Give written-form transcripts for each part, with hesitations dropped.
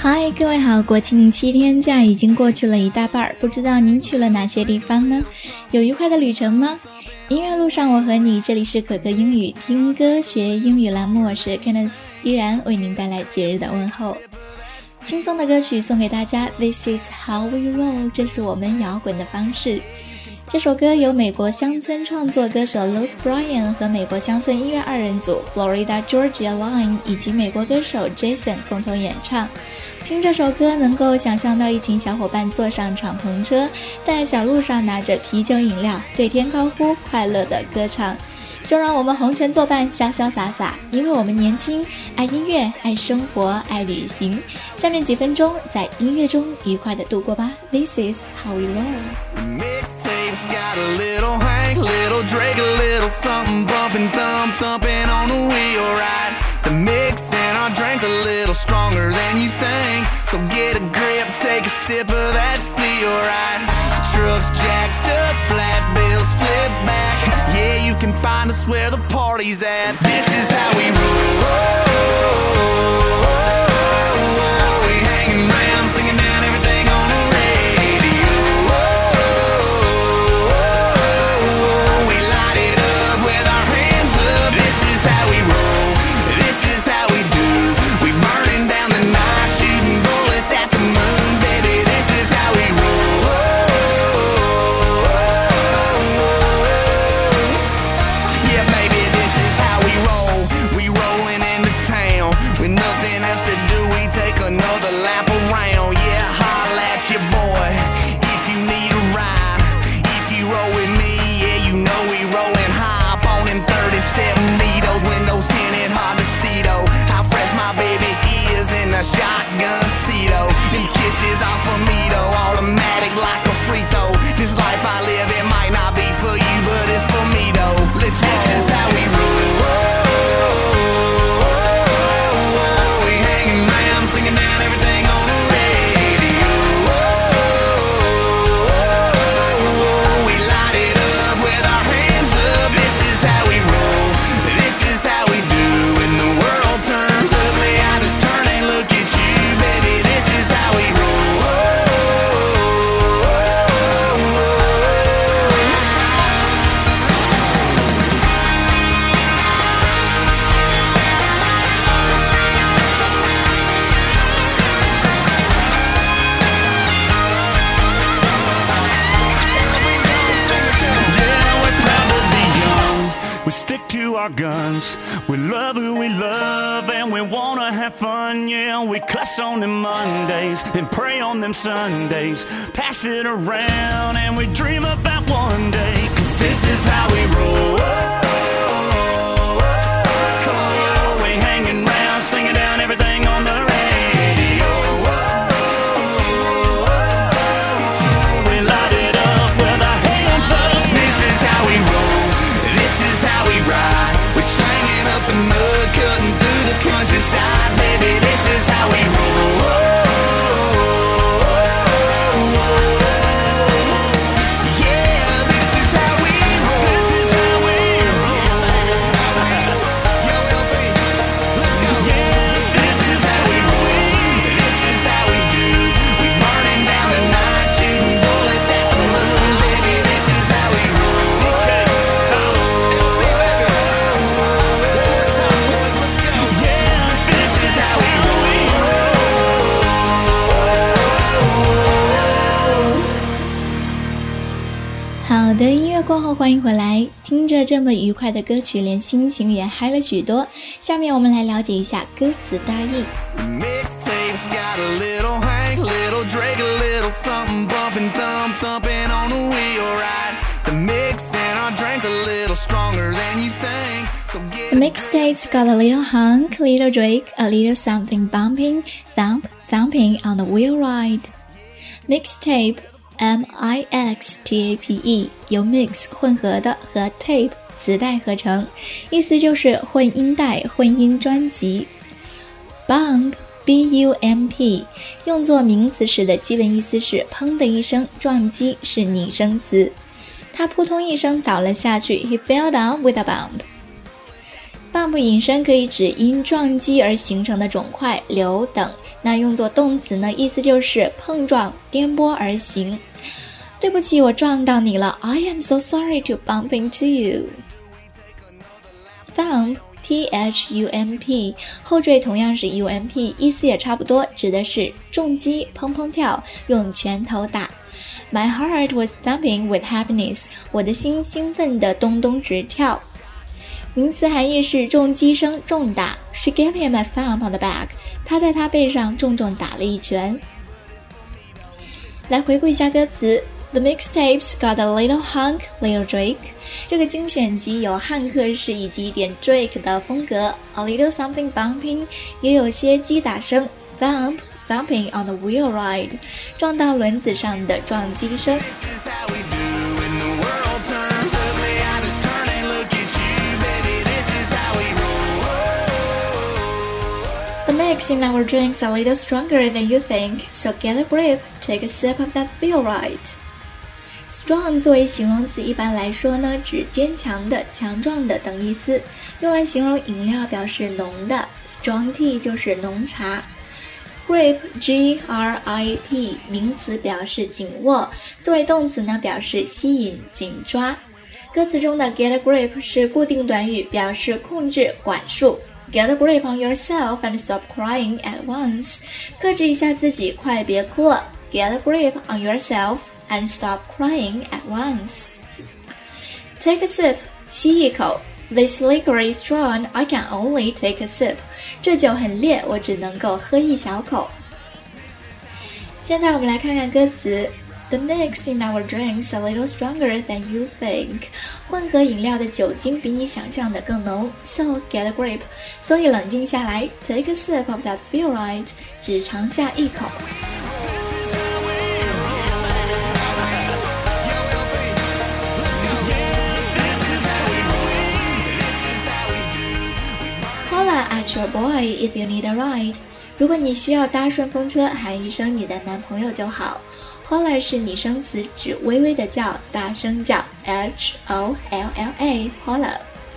嗨，各位好，国庆7天假已经过去了一大半，不知道您去了哪些地方呢？有愉快的旅程吗？音乐路上我和你，这里是可可英语听歌学英语栏目，我是 Candice， 依然为您带来节日的问候。轻松的歌曲送给大家， This is how we roll， 这是我们摇滚的方式。这首歌由美国乡村创作歌手 Luke Bryan 和美国乡村音乐二人组 Florida Georgia Line 以及美国歌手 Jason 共同演唱。听这首歌能够想象到一群小伙伴坐上敞篷车，在小路上拿着啤酒饮料，对天高呼，快乐的歌唱。就让我们红尘作伴，潇潇洒洒，因为我们年轻，爱音乐，爱生活，爱旅行。下面几分钟在音乐中愉快的度过吧。 This is how we roll。 Mixtapes got a little Hank, little Drake, a little something bumping, thumping on the wheel right. The mix in our drinks a little stronger than you think, so get a grip, take a sip of that feel right. Trucks jacked up, flat bills flip back, yeah, you can find us where the party's at. This is how we roll. We hanging around singing down everything on the radio. We light it up with our hands up. This is how we roll, this is how we do. We burning down the night, shooting bullets at the moon, baby. This is how we roll. Yeah, baby, this is how we roll. We rolling into town with nothing else to do. We take another lap around. Yeah, holla at your boy if you need a ride. If you roll with me, yeah, you know we rolling high up on them 37 needles. Windows tinted, hard to see though how fresh my baby is in a shotgun seat. Oh, them kisses off of me though, automatic like a free throw. This life I live, it might not be for you, but it's for me though. Let's roll. This is how we roll. We hanging around singing down everything on the radio. We light it up with our hands up. This is how we roll, this is how we do. When the world turns ugly, I just turn and look at you, baby. This is how we roll. Yeah, we're proud to be young. We stick to our guns. We love who we love and we wanna have fun. Yeah, we cuss on them Mondays and pray on them Sundays. Pass it around and we dream about one day. 'Cause this is how we roll. Come on, we hanging around singing down everything on the radio. We light it up with our hands up. This is how we roll, this is how we ride. We're slanging up the mud, cutting through the countryside, baby. This is how we roll. Yeah, this is how we roll. This is how we roll. Yo, LB, let's go. Yeah, this is how we roll. This is how we do. We burning down the night, shooting bullets at the moon, baby. This is how we roll. Okay, Tom. LB, baby. One more time, boys, let's go. Yeah, this is how we roll. 好的，音乐过后欢迎回来，听着这么愉快的歌曲，连心情也嗨了许多。下面我们来了解一下歌词大意。 Mixtapes got a little Hank, little Drake, a little something bumping, thumping on the wheel right. The mix in our drinks a little stronger than you think, so get The mixtapes got a little Hank, little Drake, a little something bumping, thumping on the wheel ride. Mixtape, M-I-X-T-A-P-E 由 mix 混合的和 tape 磁带合成，意思就是混音带、混音专辑。Bump, B-U-M-P 用作名词时的基本意思是砰的一声，撞击是拟声词。他扑通一声倒了下去 He fell down with a bump。Bump 引申可以指因撞击而形成的肿块、瘤等， 那用作动词呢，意思就是碰撞、颠簸而行。对不起，我撞到你了。I am so sorry to bump into you. Thump, T-H-U-M-P, 后缀同样是 U-M-P, 意思也差不多，指的是重击、砰砰跳，用拳头打。My heart was thumping with happiness. 我的心兴奋地咚咚直跳。名词含义是重击声、重打。She gave him a thump on the back. 她在他背上重重打了一拳。来回顾一下歌词。The mixtapes got a little hunk, little Drake. 这个精选集有汉克式以及一点 Drake 的风格。A little something bumping 也有些击打声。Thump, thumping on the wheel ride. 撞到轮子上的撞击声。The mix in our drink's a little stronger than you think, so get a grip, take a sip of that feel right.Strong 作为形容词一般来说呢，指坚强的、强壮的等意思，用来形容饮料表示浓的 ，strong tea 就是浓茶。Grip, G-R-I-P 名词表示紧握，作为动词呢表示吸引、紧抓。歌词中的 get a grip 是固定短语，表示控制、管束。Get a grip on yourself and stop crying at once. 克制一下自己，快别哭了。Get a grip on yourself.And stop crying at once. Take a sip, 吸一口。This liquor is strong, I can only take a sip. 这酒很烈，我只能够喝一小口。现在我们来看看歌词。The mix in our drinks a little stronger than you think. 混合饮料的酒精比你想象的更浓。So get a grip. 所以冷静下来。Take a sip of that feel right. 只尝下一口。Holla at your boy if you need a ride. 如果你需要搭顺风车，喊一声你的男朋友就好。Holla 是拟声词，指微微的叫，大声叫。H-O-L-L-A Holla.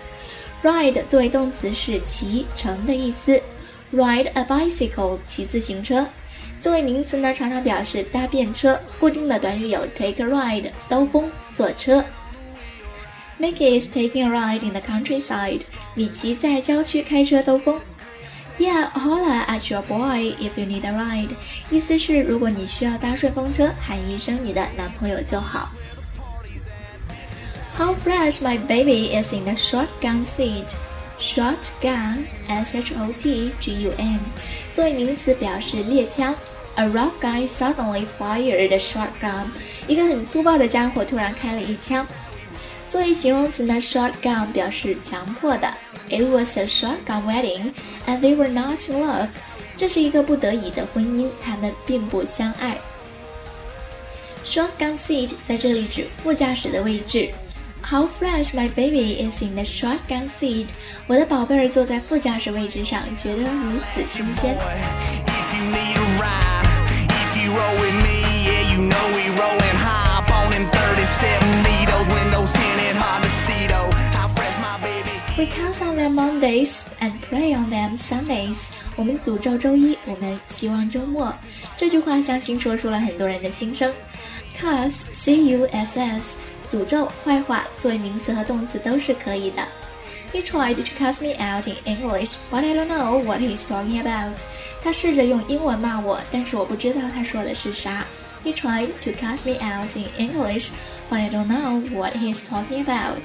Ride 作为动词是骑、乘的意思。Ride a bicycle 骑自行车。作为名词呢，常常表示搭便车。固定的短语有 take a ride 兜风、坐车。Mickey is taking a ride in the countryside. 米奇在郊区开车兜风。Yeah, holla at your boy if you need a ride. 意思是如果你需要搭顺风车，喊一声你的男朋友就好。How fresh my baby is in the shotgun seat. Shotgun, S-H-O-T-G-U-N. 作为名词表示猎枪。A rough guy suddenly fired a shotgun. 一个很粗暴的家伙突然开了一枪。作为形容词呢 shotgun 表示强迫的。It was a shotgun wedding, and they were not in love. 这是一个不得已的婚姻，他们并不相爱。Shotgun seat 在这里指副驾驶的位置。How fresh my baby is in the shotgun seat. 我的宝贝儿坐在副驾驶位置上，觉得如此新鲜。We count on them Mondays and pray on them Sundays. 我们诅咒周一，我们希望周末。这句话相信说出了很多人的心声。Cuss, C-U-S-S, 诅咒、坏话，作为名词和动词都是可以的。He tried to cuss me out in English, but I don't know what he's talking about. 他试着用英文骂我，但是我不知道他说的是啥。He tried to cuss me out in English, but I don't know what he's talking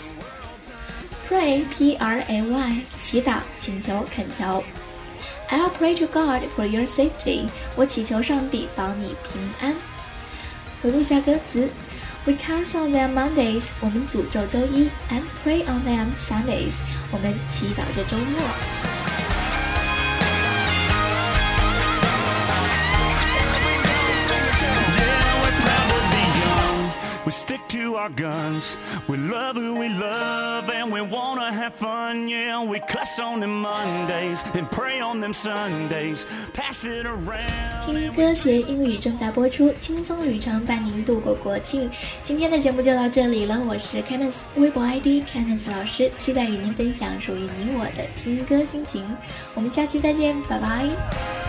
about.Pray, P-R-A-Y, 祈祷、请求、恳求。I'll pray to God for your safety. 我祈求上帝保你平安。回顾一下歌词。We count on them Mondays. 我们诅咒周一 and pray on them Sundays. 我们祈祷着周末。 We stick to our guns, we love who we love, and we wanna have fun, yeah. We cuss on them Mondays and pray on them Sundays, pass it around. 听歌学英语正在播出，轻松旅程伴您度过国庆。今天的节目就到这里了，我是 Candice， 微博 ID Candice 老师，期待与您分享属于你我的听歌心情。我们下期再见，拜拜。